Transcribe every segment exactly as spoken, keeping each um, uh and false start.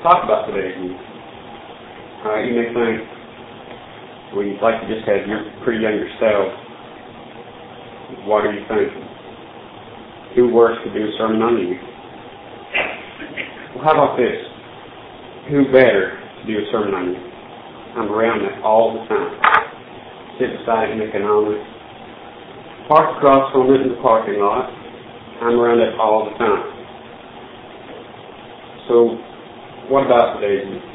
talk about today's youth. Uh, you may think, well, you'd like to just have your pretty young yourself. What are you thinking? Who worse to do a sermon on you? Well, how about this? Who better to do a sermon on you? I'm around that all the time. Sit beside an economics. Park across from it in the parking lot. I'm around it all the time. So, what about today's youth?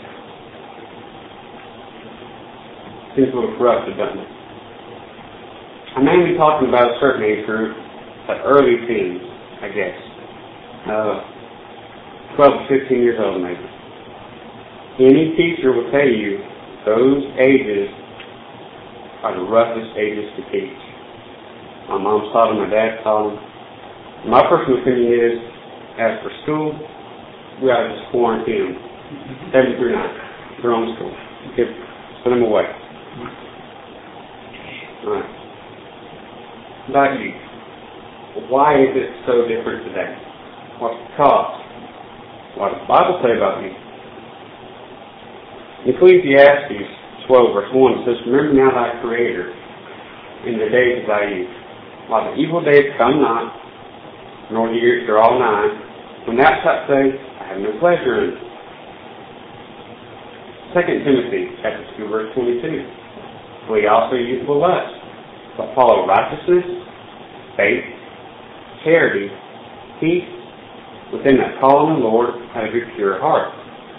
Seems a little corrupted, doesn't it? I'm mainly talking about a certain age group, the early teens, I guess. Uh, twelve to fifteen years old, maybe. Any teacher will tell you those ages are the roughest ages to teach. My mom's taught them, my dad taught them. My personal opinion is, as for school, we ought to just quarantine them. seven through nine. Their own school. Give, send them away. Alright. About you. Why is it so different today? What's the cause? What does the Bible say about you? Ecclesiastes twelve verse one says, remember now thy Creator in the days of thy youth, while the evil days come not, nor the years are all nigh, when thou shalt say, I have no pleasure in it. Second Timothy chapter two verse twenty-two. Flee also youthful lust, but follow righteousness, faith, charity, peace, within that call on the Lord, have a good pure heart.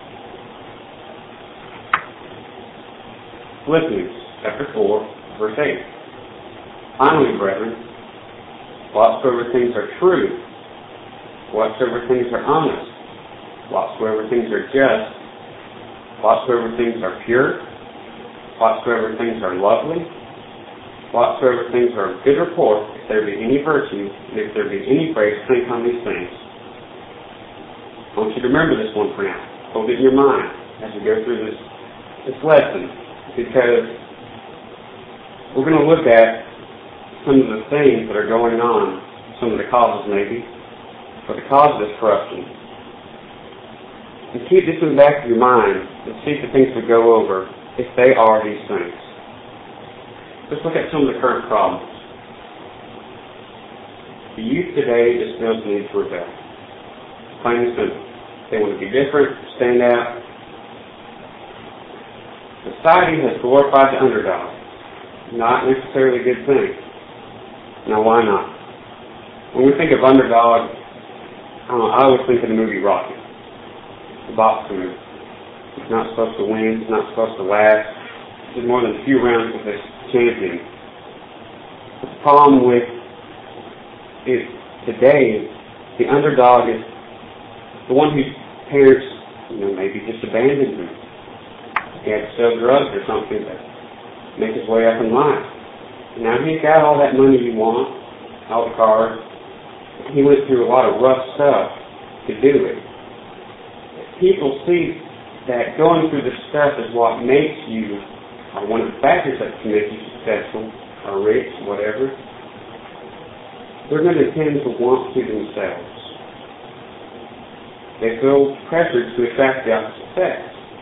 Philippians chapter four verse eight. Finally, brethren, whatsoever things are true, whatsoever things are honest, whatsoever things are just, whatsoever things are pure, whatsoever things are lovely, whatsoever things are of good report, if there be any virtue, and if there be any praise, think on these things. I want you to remember this one for now. Hold it in your mind as we go through this, this lesson, because we're going to look at some of the things that are going on, some of the causes maybe, for the cause of this corruption. And keep this in the back of your mind and see if the things we go over, if they are these things. Let's look at some of the current problems. The youth today just feels the need to rebel. Plain and simple. They want to be different, stand out. Society has glorified the underdog. Not necessarily a good thing. Now, why not? When we think of underdog, I, don't know, I always think of the movie Rocky. The boxing movie. He's not supposed to win. He's not supposed to last. There's more than a few rounds with this champion. The problem with it today, the underdog is the one whose parents, you know, maybe just abandoned him. He had to sell drugs or something to make his way up in life. Now he's got all that money you want, all the cars. He went through a lot of rough stuff to do it. People see that going through this stuff is what makes you, or one of the factors that can make you successful, or rich, whatever. They're going to tend to want to themselves. They feel pressured to attract the opposite sex.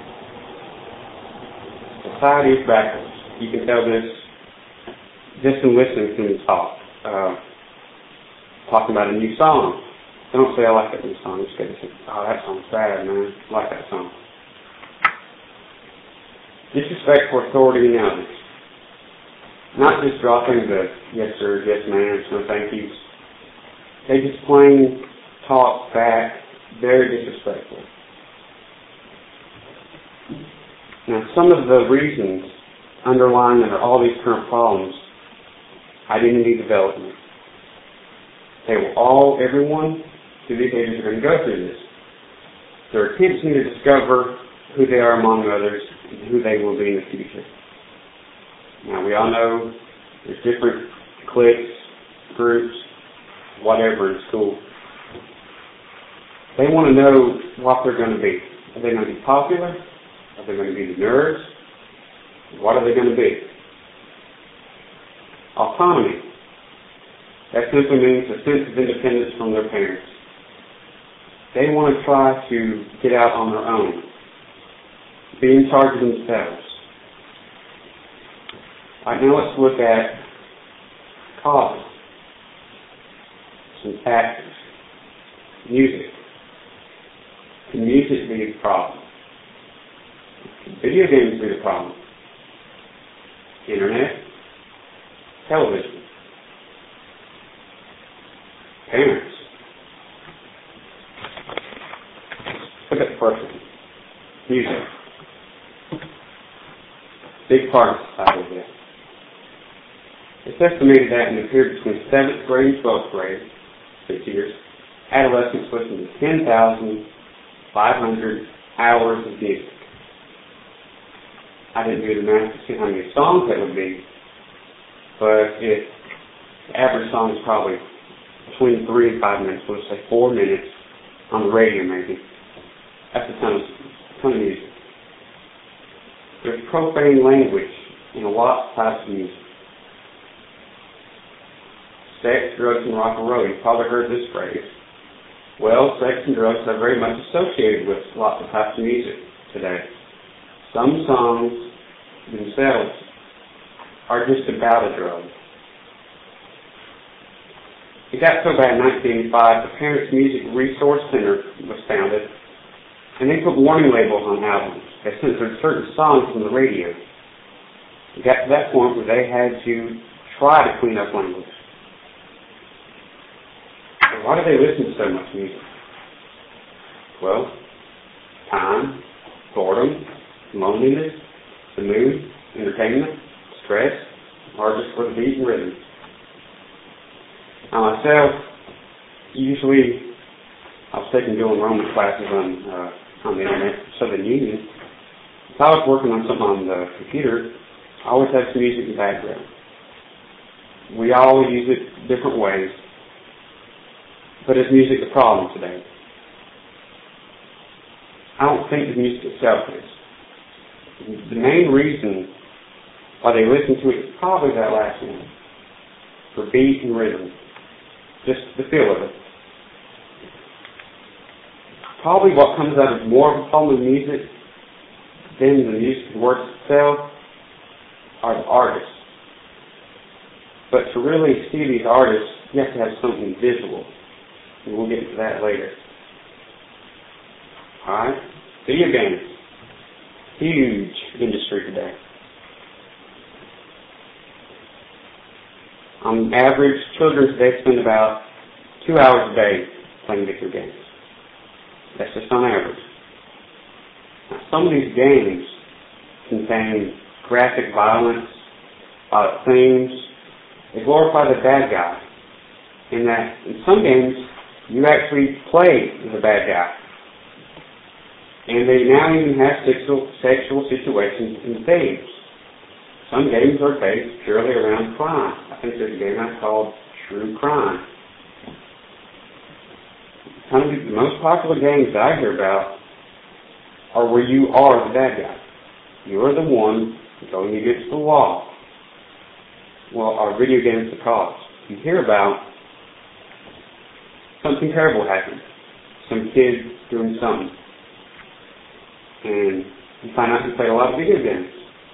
Society is backwards. You can tell this just in listening to me talk. Uh, talking about a new song. Don't say I like that new song. Just say, oh, that song's bad, man. I like that song. Disrespect for authority and elders. Not just dropping the yes sir, yes ma'am, no thank yous. They just plain talk back, very disrespectful. Now, some of the reasons underlying under all these current problems, identity development. They will all, everyone through these ages are going to go through this. They're attempting to discover who they are among others and who they will be in the future. Now, we all know there's different cliques, groups, whatever in school. They want to know what they're going to be. Are they going to be popular? Are they going to be the nerds? What are they going to be? Autonomy. That simply means a sense of independence from their parents. They want to try to get out on their own. be in charge of themselves. All right, now let's look at causes, some factors. Music. Can music be the problem? Can video games be the problem? Internet? Television? Parents? Look at the first one. Music. Big part of society there. It's estimated that in the period between seventh grade and twelfth grade, six years, adolescents listen to ten thousand five hundred hours of music. I didn't do the math to see how many songs that would be, but if the average song is probably between three and five minutes, we'll say four minutes on the radio maybe. That's a ton of, a ton of music. There's profane language in a lot of types of music. Sex, drugs, and rock and roll. You've probably heard this phrase. Well, sex and drugs are very much associated with lots of types of music today. Some songs themselves are just about a drug. It got so bad in nineteen eighty-five, the Parents Music Resource Center was founded, and they put warning labels on albums that censored certain songs from the radio. It got to that point where they had to try to clean up language. Why do they listen to so much music? Well, time, boredom, loneliness, the mood, entertainment, stress, or just for the beat and rhythm. Now myself, usually I was taking dual enrollment classes on uh, on the internet, Southern Union. If I was working on something on the computer, I always had some music in the background. We all use it different ways. But is music the problem today? I don't think the music itself is. The main reason why they listen to it is probably that last one, for beat and rhythm, just the feel of it. Probably what comes out of more of a problem with music than the music works itself are the artists. But to really see these artists, you have to have something visual. And we'll get to that later. Alright? Video games. Huge industry today. On average, children today spend about two hours a day playing video games. That's just on average. Now, some of these games contain graphic violence, violent themes. They glorify the bad guy. In that, in some games, you actually play the bad guy. And they now even have sexual, sexual situations in games. Some games are based purely around crime. I think there's a game I called True Crime. Some of the most popular games that I hear about are where you are the bad guy. You're the one going against the law. Well, are video games the cause? You hear about something terrible happened. Some kid doing something. And you find out he played a lot of video games.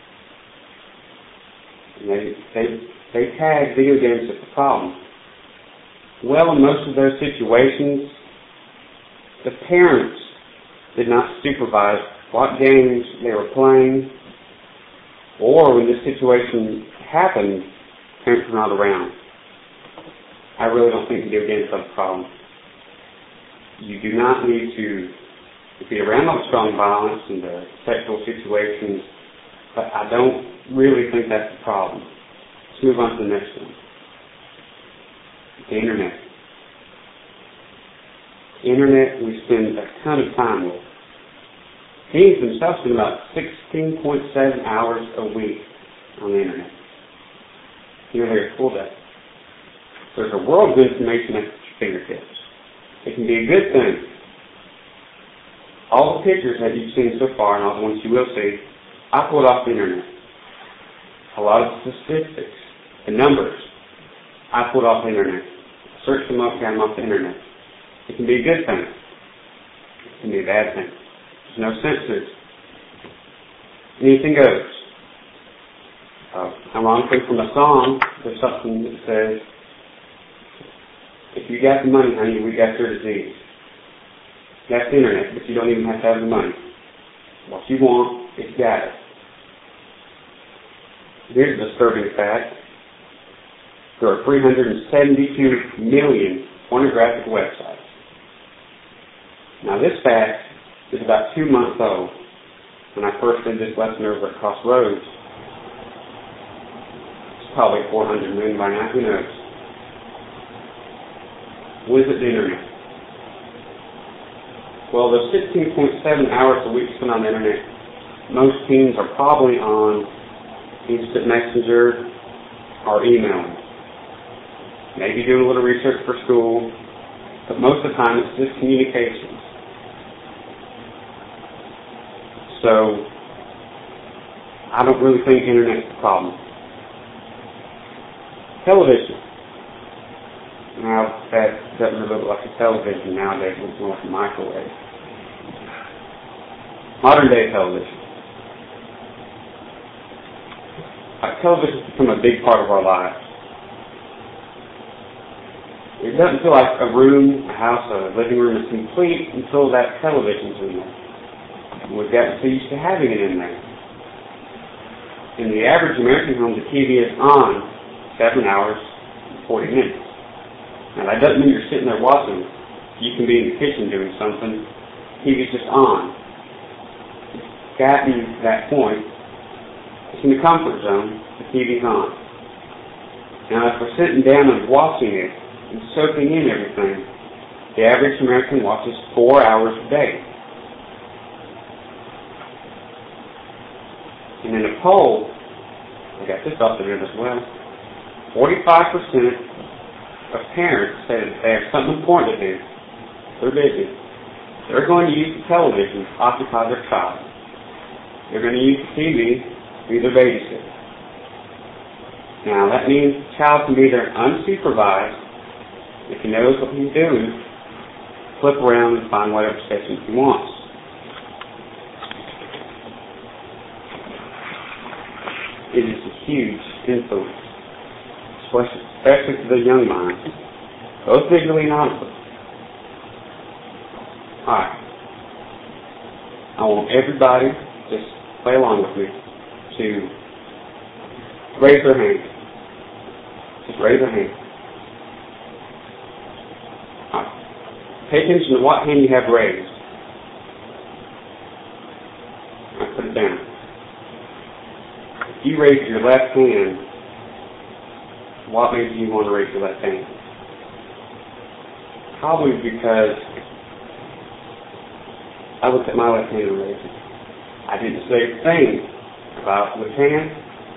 And they, they, they tag video games as the problem. Well, in most of those situations, the parents did not supervise what games they were playing, or when this situation happened, parents were not around. I really don't think video games are the problem. You do not need to be around all the strong violence and the sexual situations, but I don't really think that's the problem. Let's move on to the next one. The Internet. The Internet we spend a ton of time with. Teens themselves spend about sixteen point seven hours a week on the Internet. Nearly a full day. There's a world of information at your fingertips. It can be a good thing. All the pictures that you've seen so far, and all the ones you will see, I pulled off the Internet. A lot of statistics, the numbers, I pulled off the Internet. Searched them up, got them off the Internet. It can be a good thing. It can be a bad thing. There's no sense to it. Anything goes. Uh, ironically, from a song, there's something that says, if you got the money, honey, we got your disease. That's the internet, but you don't even have to have the money. What you want, it's got it. Here's a disturbing fact. There are three hundred seventy-two million pornographic websites. Now this fact is about two months old. When I first did this lesson over at Crossroads, it's probably four hundred million by now, who knows? What is it, the internet? Well, the sixteen point seven hours a week spent on the internet, most teens are probably on instant messenger or emailing. Maybe doing a little research for school, but most of the time it's just communications. So, I don't really think internet's the problem. Television. Now, that doesn't really look like a television nowadays, it's more like a microwave. Modern day television. Uh, television has become a big part of our lives. It doesn't feel like a room, a house, a living room is complete until that television's in there. We've gotten so used to having it in there. In the average American home, the T V is on seven hours and forty minutes. Now, that doesn't mean you're sitting there watching. You can be in the kitchen doing something. T V's just on. It's gotten that point. It's in the comfort zone. The T V's on. Now, if we're sitting down and watching it and soaking in everything, the average American watches four hours a day. And in a poll, I got this off the net as well, forty-five percent of parents say that if they have something important to do, they're busy, they're going to use the television to occupy their child. They're going to use the T V to be their babysitter. Now, that means the child can be there unsupervised. If he knows what he's doing, flip around and find whatever station he wants. It is a huge influence, especially to the young minds, both visually and audibly. Alright. I want everybody, just play along with me, to raise their hand. Just raise their hand. Alright. Pay attention to what hand you have raised. Alright, put it down. If you raise your left hand, what made you want to raise your left hand? Probably because I looked at my left hand and raised it. I didn't say a thing about which hand,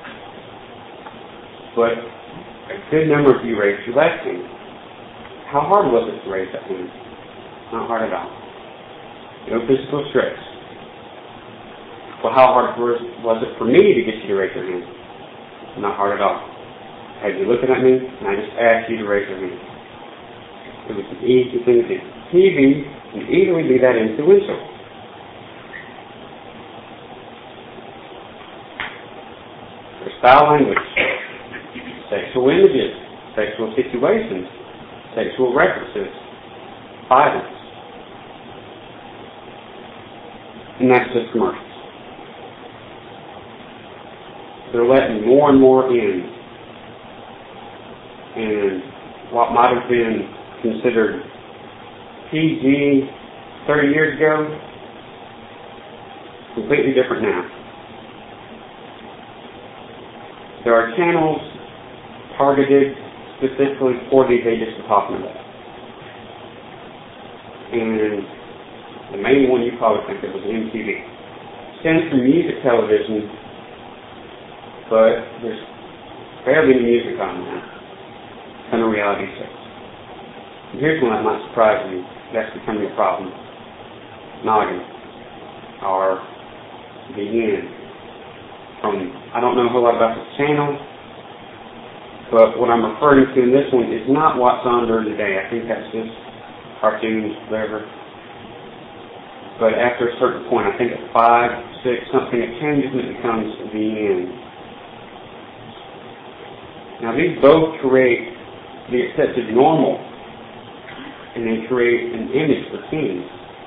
but a good number of you raised your left hand. How hard was it to raise that hand? Not hard at all. No physical stress. Well, how hard was it for me to get you to raise your hand? Not hard at all. Had you looking at me, and I just asked you to raise your hand. It was an easy thing to do. T V can easily be that influential. There's foul language, sexual images, sexual situations, sexual references, violence. And that's just commercials. They're letting more and more in. And what might have been considered P G thirty years ago, completely different now. There are channels targeted specifically for these ages we're talking about. And the main one you probably think of was M T V. It stands for music television, but there's barely any music on now. Kind of reality shows. And here's one that might surprise you. That's becoming a problem. Noggin. Or the end. From, I don't know a whole lot about this channel, but what I'm referring to in this one is not what's on during the day. I think that's just cartoons, whatever. But after a certain point, I think at five, six, something, it changes and it becomes the end. Now these both create the accepted normal, and they create an image for teens.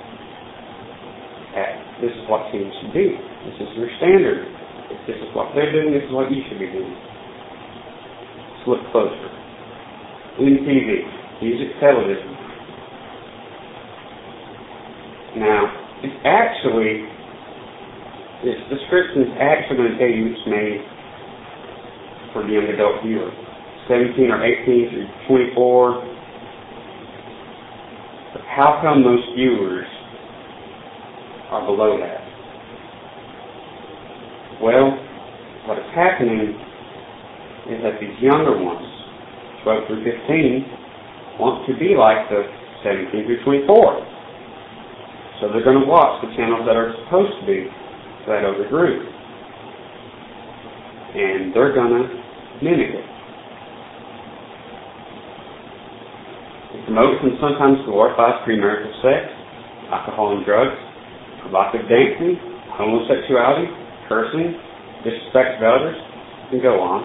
That this is what teens should do. This is your standard. If this is what they're doing, this is what you should be doing. Let's look closer. M T V, music television. Now, it's actually, this description is actually going to tell you it's made for the young adult viewer. seventeen or eighteen through twenty-four. But how come most viewers are below that? Well, what is happening is that these younger ones, twelve through fifteen, want to be like the seventeen through twenty-four. So they're going to watch the channels that are supposed to be for that older group. And they're going to mimic it. It promotes and sometimes glorifies premarital sex, alcohol and drugs, provocative dancing, homosexuality, cursing, disrespect of elders, and go on.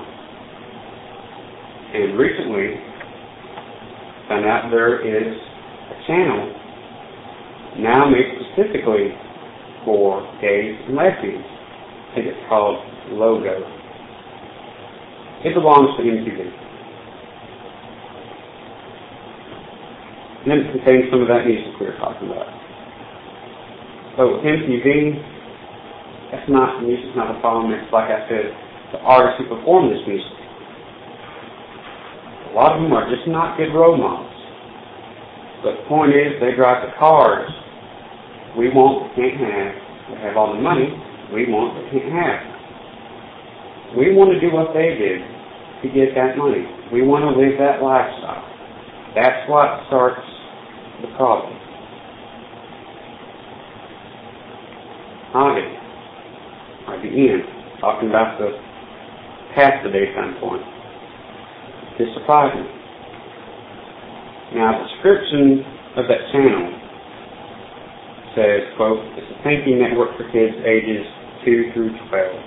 And recently, found out there is a channel now made specifically for gays and lesbians. I think it's called Logo. It belongs to M T V. And then it contains some of that music we were talking about. So with M T V, that's not, the music's not a problem. It's like I said, the artists who perform this music. A lot of them are just not good role models. But the point is, they drive the cars we want but can't have. They have all the money we want but can't have. We want to do what they did to get that money. We want to live that lifestyle. That's what starts the problem. Obviously, at the end, talking about the past the daytime point. This surprised me. Now, the description of that channel says, quote, it's a thinking network for kids ages two through twelve.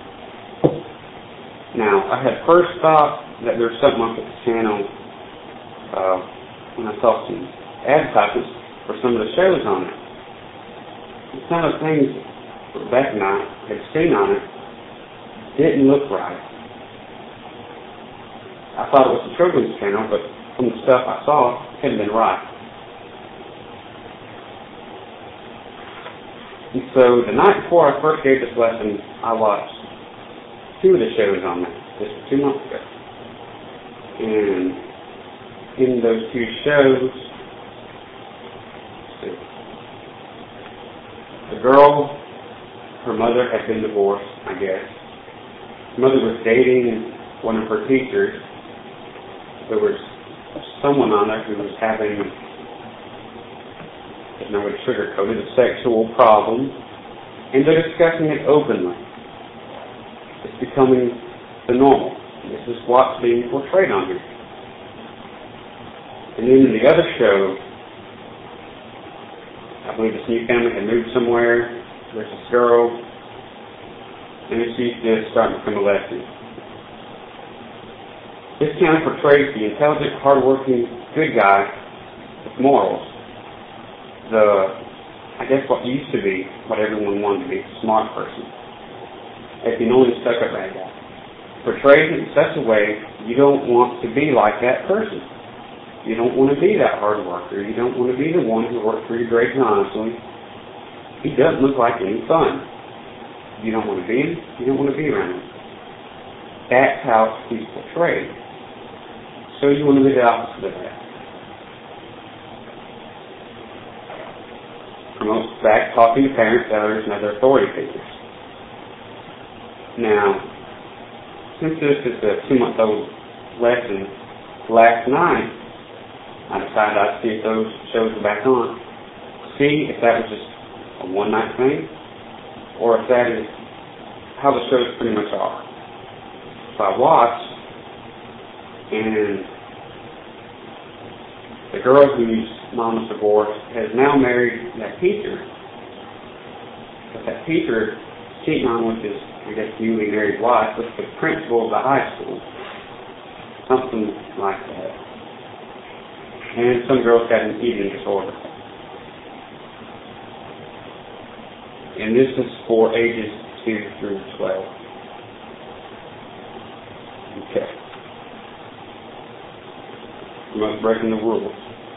Now, I had first thought that there was something up with the channel uh, when I saw some advertisements for some of the shows on it. And some of the things Rebecca and I had seen on it didn't look right. I thought it was a children's channel, but from the stuff I saw, it hadn't been right. And so the night before I first gave this lesson, I watched two of the shows on that, just two months ago. And in those two shows, let's see, the girl, her mother had been divorced, I guess. Her mother was dating one of her teachers. There was someone on there who was having, there's no way to sugarcoat it, a sexual problem, and they're discussing it openly. It's becoming the normal. This is what's being portrayed on here. And then in the other show, I believe this new family had moved somewhere. There's this girl, and she's just starting to become a lesbian. This channel portrays the intelligent, hardworking, good guy with morals. The, I guess what used to be, what everyone wanted to be, a smart person. As the only stuck-up bad guy. Portrays it in such a way you don't want to be like that person. You don't want to be that hard worker. You don't want to be the one who works for your grades honestly. He doesn't look like any fun. You don't want to be him. You don't want to be around him. That's how he's portrayed. So you want to be the opposite of that. Promotes back talking to parents, elders, and other authority figures. Now, since this is a two-month-old lesson, last night I decided I'd see if those shows were back on. See if that was just a one-night thing, or if that is how the shows pretty much are. So I watched, and the girl whose mom was divorced has now married that teacher, But that Peter cheating on with his, I guess, newly married wife was the principal of the high school. Something like that. And some girls had an eating disorder. And this is for ages two through twelve. Okay. You must breaking the rules.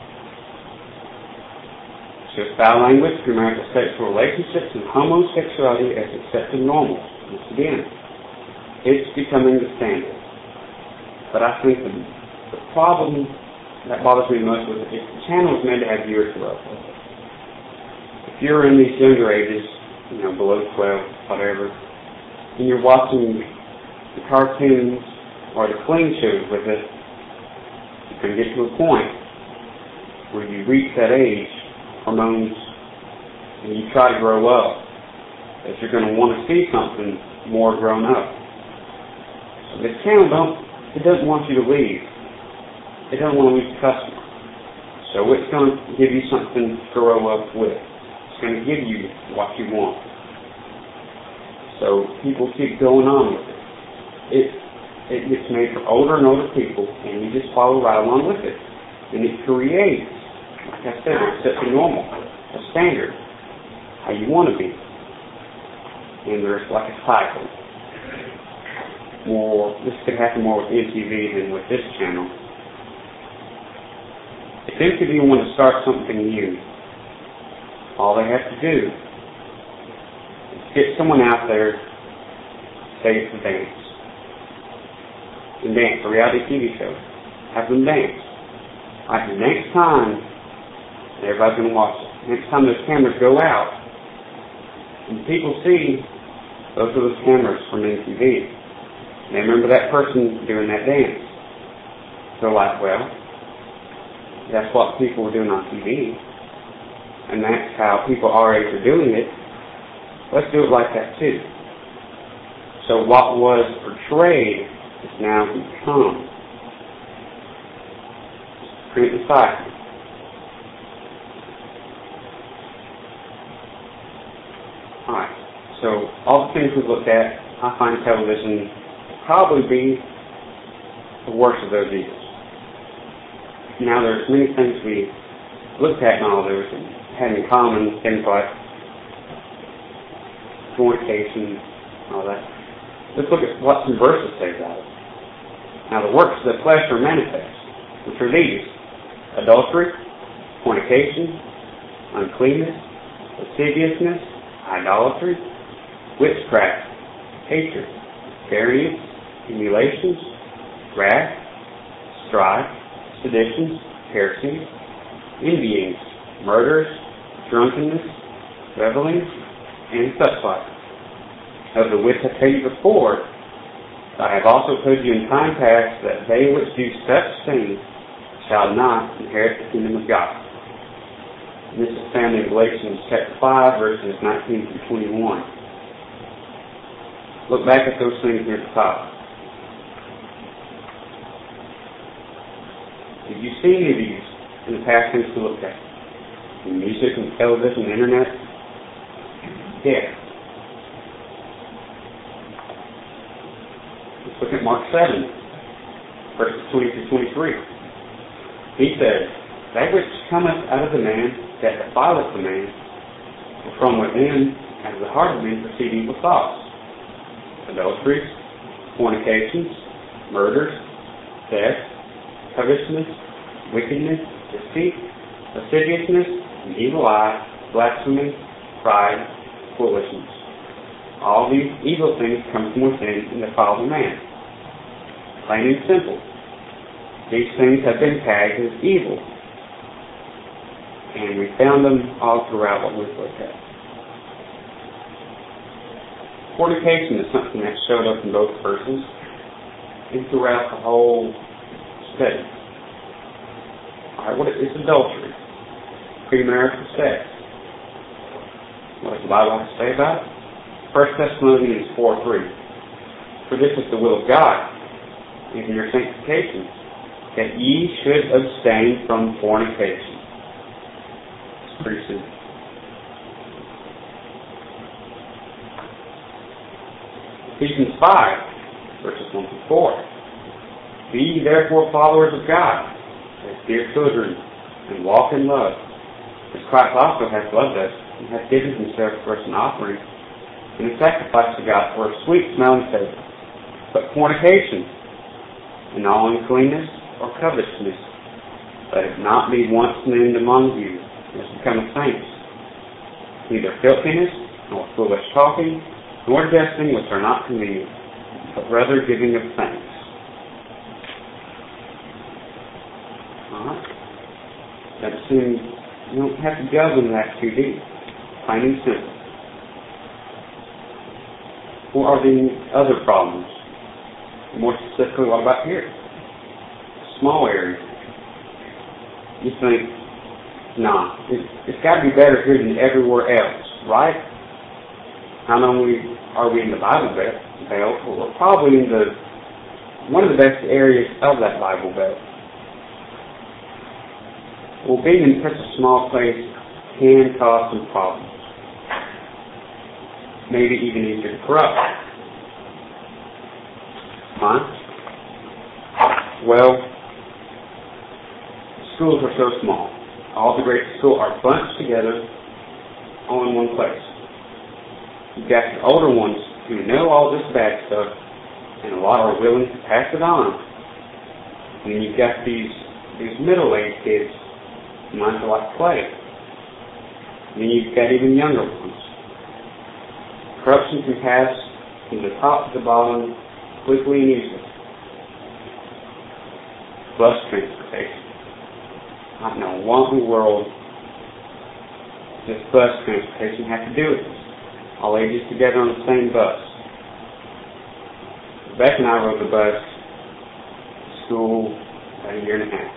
So foul language, premarital sexual relationships, and homosexuality as accepted normal. Once again, it's becoming the standard. But I think the, the problem that bothers me most is if the channel is meant to have viewers growth. If you're in these younger ages, you know, below twelve, whatever, and you're watching the cartoons or the clean shows with it, you can get to a point where you reach that age, hormones, and you try to grow up, that you're going to want to see something more grown up. So this channel don't, it doesn't want you to leave. It doesn't want to lose the customer. So it's going to give you something to grow up with. It's going to give you what you want. So people keep going on with it. It it gets made for older and older people, and you just follow right along with it. And it creates, like I said, it's such a normal, a standard, how you want to be. And there's like a cycle. More, this could happen more with M T V than with this channel. If M T V want to start something new, all they have to do is get someone out there, say it's a dance, and dance, a reality T V show, have them dance. Like the next time, everybody's going to watch it. Next time those cameras go out, and people see those are those cameras from M T V. They remember that person doing that dance. So like, well, that's what people were doing on T V. And that's how people our age are doing it. Let's do it like that too. So what was portrayed is now become. Create the cycle. Alright, so all the things we've looked at, I find television to probably be the worst of those evils. Now there's many things we looked at in all those and had in common, things like fornication, all that. Let's look at what some verses say about it. Now the works of the flesh are manifest, which are these: adultery, fornication, uncleanness, lasciviousness, idolatry, witchcraft, hatred, variance, emulations, wrath, strife, seditions, heresies, envyings, murders, drunkenness, revelings, and such like. Of the which I tell you before, I have also told you in time past that they which do such things shall not inherit the kingdom of God. And this is found in Galatians chapter five, verses nineteen through twenty-one. Look back at those things near the top. Did you see any of these in the past things to look at? In music and television and internet? Yeah. Let's look at Mark seven, verses twenty through twenty-three. He says, that which cometh out of the man, that defileth the man, for from within, out of the heart of man, proceed evil thoughts, adulteries, fornications, murders, theft, covetousness, wickedness, deceit, lasciviousness, an evil eye, blasphemy, pride, foolishness. All these evil things come from within and defile the man. Plain and simple. These things have been tagged as evil. And we found them all throughout what we've looked at. Fornication is something that showed up in both verses and throughout the whole study. Alright, what is adultery? Premarital sex. What does the Bible have to say about it? First Thessalonians four three. For this is the will of God, in your sanctification, that ye should abstain from fornication. It's pretty simple. Ephesians five, verses one through four. Be ye therefore followers of God, as dear children, and walk in love, as Christ also hath loved us, and hath given himself for us an offering, and a sacrifice to God for a sweet smelling savour. But fornication, and all uncleanness or covetousness, let it not be once named among you, as becometh saints, neither filthiness, nor foolish talking, nor jesting, which are not convenient, but rather giving of thanks. Alright. That seems, you don't have to delve into that too deep. Plain and simple. What are the other problems? More specifically, what about here? Small areas. You think, nah, it, it's got to be better here than everywhere else, right? Not only are we in the Bible Belt, but we're probably in the one of the best areas of that Bible Belt. Well, being in such a small place can cause some problems. Maybe even easier to corrupt. Why? Well, schools are so small. All the grades of school are bunched together all in one place. You've got the older ones who know all this bad stuff, and a lot are willing to pass it on. And then you've got these these middle-aged kids who might like to play. And then you've got even younger ones. Corruption can pass from the top to the bottom quickly and easily. Bus transportation. I don't know what in the world does bus transportation have to do with this. All ages together on the same bus. Beck and I rode the bus to school about a year and a half.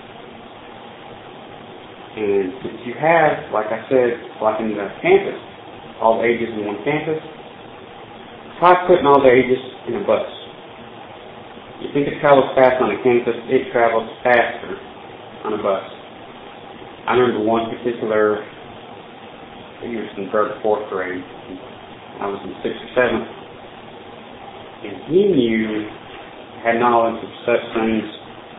And since you have, like I said, like in the campus, all the ages in one campus, try putting all the ages in a bus. You think it travels fast on a campus, it travels faster on a bus. I remember one particular, I think it was in third or fourth grade. I was in sixth or seventh. And he knew, had knowledge of such things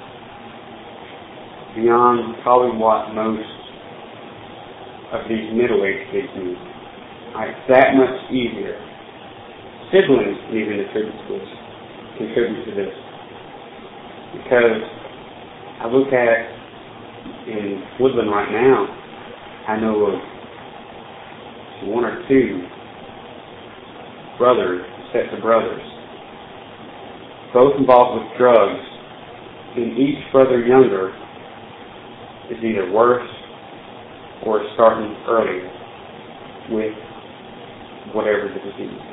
beyond probably what most of these middle-aged kids knew. Like, that much easier. Siblings can even contribute to this. Contribute to this. Because I look at in Woodland right now, I know of one or two brothers, sets of brothers, both involved with drugs, and each brother younger is either worse or starting earlier with whatever the disease is.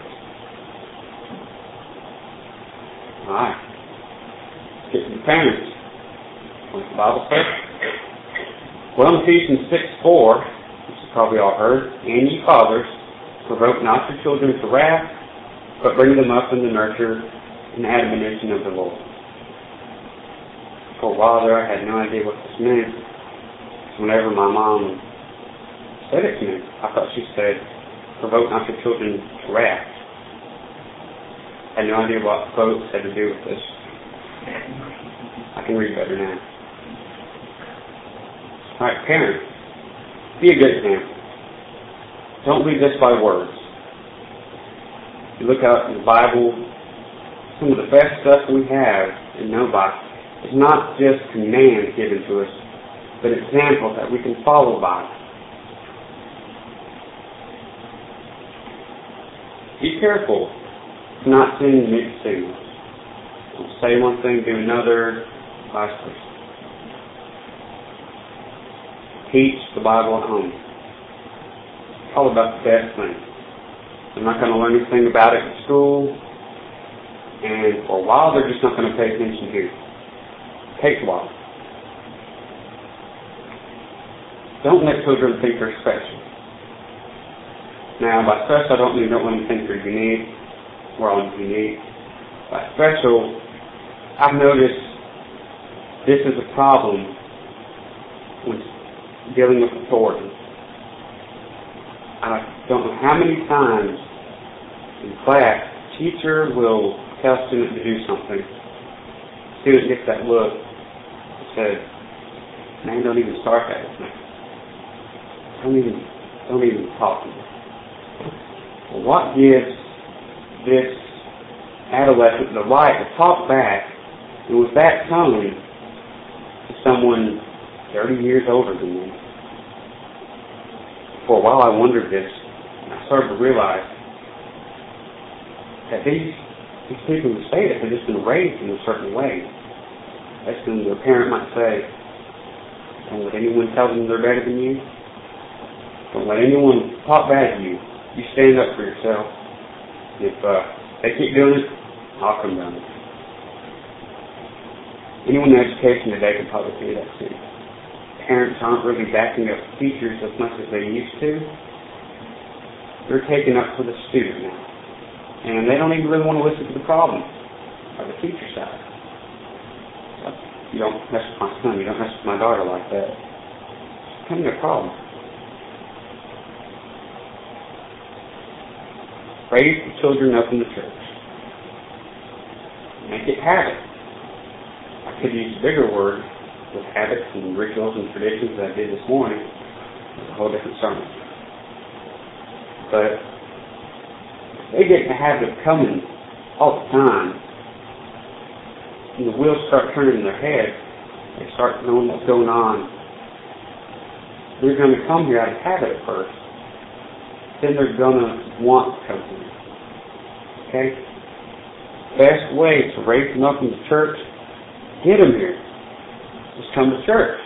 Alright. Let's get to the parents. What's the Bible say? Well, in Ephesians six four, which you probably all heard, and ye fathers, provoke not your children to wrath, but bring them up in the nurture and admonition of the Lord. For a while there, I had no idea what this meant. Whenever my mom said it to me, I thought she said, provoke not your children to wrath. I had no idea what folks had to do with this. I can read better now. Alright, parents, be a good example. Don't lead this by words. You look out in the Bible, some of the best stuff we have and know by is not just commands given to us, but examples that we can follow by. Be careful to not send mixed signals. Don't say one thing, do another, vice versa. Teach the Bible at home. It's all about the best thing. They're not going to learn anything about it in school, and for a while they're just not going to pay attention to it. It takes a while. Don't let children think they're special. Now, by special, I don't mean don't let them think they're unique. We're all unique. By special, I've noticed this is a problem when dealing with authority. I don't know how many times in class teacher will tell a student to do something. The student gets that look and says, man, don't even start that with me. Don't even, don't even talk to me. Well, what gives this adolescent the right to talk back and with that tone to someone thirty years older than me? For a while I wondered this, and I started to realize that these these people who say that have just been raised in a certain way. That's when their parent might say, don't let anyone tell them they're better than you. Don't let anyone talk bad to you. You stand up for yourself. If uh, they keep doing it, I'll come down. Anyone in education today can probably see that too. Parents aren't really backing up teachers as much as they used to. They're taking up for the student now. And they don't even really want to listen to the problem or the teacher side. So, you don't mess with my son, you don't mess with my daughter like that. It's becoming a problem. Raise the children up in the church. Make it habit. I could use a bigger word with habits and rituals and traditions that I did this morning. It's a whole different sermon. But they get in the habit of coming all the time, and the wheels start turning in their head. They start knowing what's going on. They're going to come here out of habit at first. Then they're going to want to come here. Okay? Best way to raise them up in the church, get them here. Just come to church.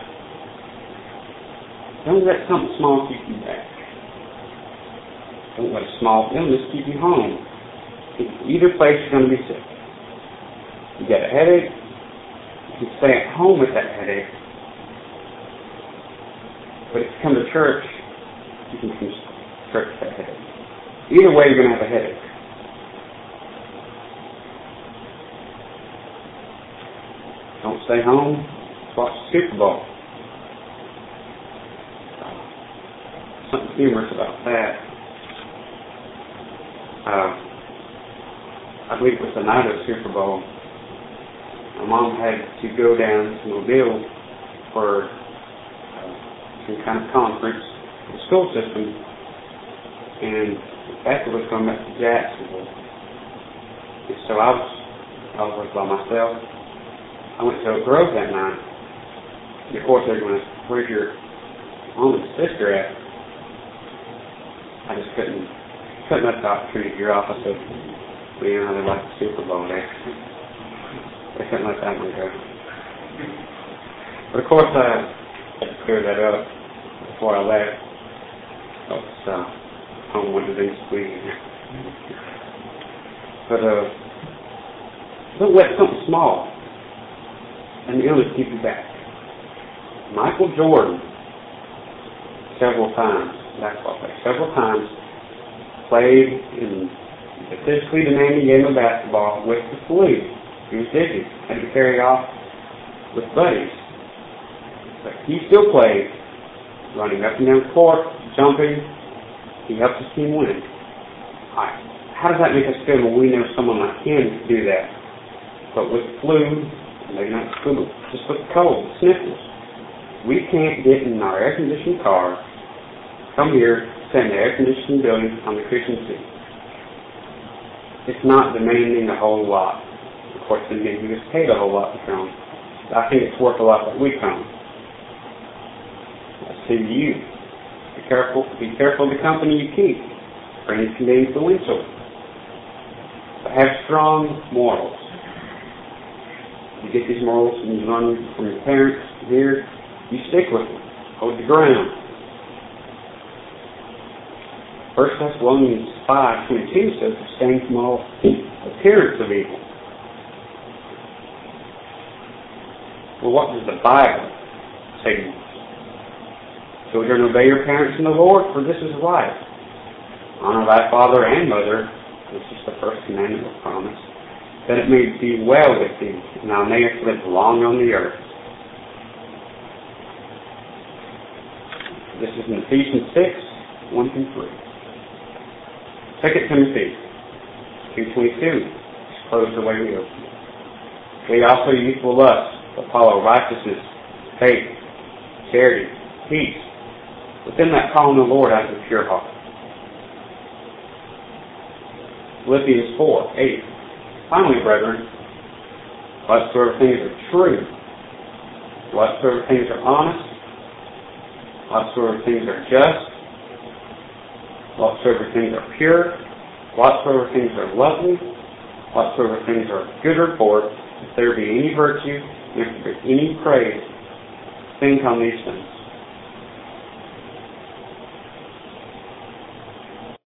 Don't let something small keep you back. Don't let a small illness keep you home. Either place you're going to be sick. You got a headache, you can stay at home with that headache. But if you come to church, you can come to church with that headache. Either way, you're going to have a headache. Don't stay home. Let's watch the Super Bowl. Something humorous about that. Uh, I believe it was the night of the Super Bowl. My mom had to go down to Mobile for uh, some kind of conference in the school system, and Becca was going back to Jacksonville. And so I was, I was by myself. I went to Oak Grove that night. And of course, they're going to, where's your mom and sister at? I just couldn't, couldn't let the opportunity to hear off. I said, well, you know, they like the Super Bowl there. They couldn't let that one go. But of course, I had to clear that up before I left. So it's uh, home when the things squeeze. But uh, don't let something small and the illness keep you back. Michael Jordan, several times, basketball player, several times, played in the physically demanding game of basketball with the flu. He was dizzy, had to carry off with buddies. But he still played, running up and down the court, jumping. He helped his team win. Right. How does that make us feel when we know someone like him do that? But with the flu, maybe not the flu, just with the cold, sniffles, we can't get in our air-conditioned car, come here, sit in the air-conditioned building on the cushion seat. It's not demanding a whole lot. Of course, then again, he was paid a whole lot to come. I think it's worth a lot that we come. I say to you, be careful, be careful of the company you keep. Friends can be influential. But have strong morals. You get these morals and you learn from your parents here, you stick with them. Hold your ground. First Thessalonians five twenty-two says, abstain from all appearance of evil. Well, what does the Bible say to you? Children, obey your parents in the Lord, for this is right. Honor thy father and mother, this is the first commandment of promise, that it may be well with thee, and thou mayest live long on the earth. This is in Ephesians six, one through three. Second Timothy two twenty-two, close the way we open. They also youthful lust, but follow righteousness, faith, charity, peace, within that calling the Lord out of a pure heart. Philippians four, eight. Finally, brethren, whatsoever things are true, whatsoever things are honest, whatsoever things are just, whatsoever things are pure, whatsoever things are lovely, whatsoever things are of good report, if there be any virtue, and if there be any praise, think on these things.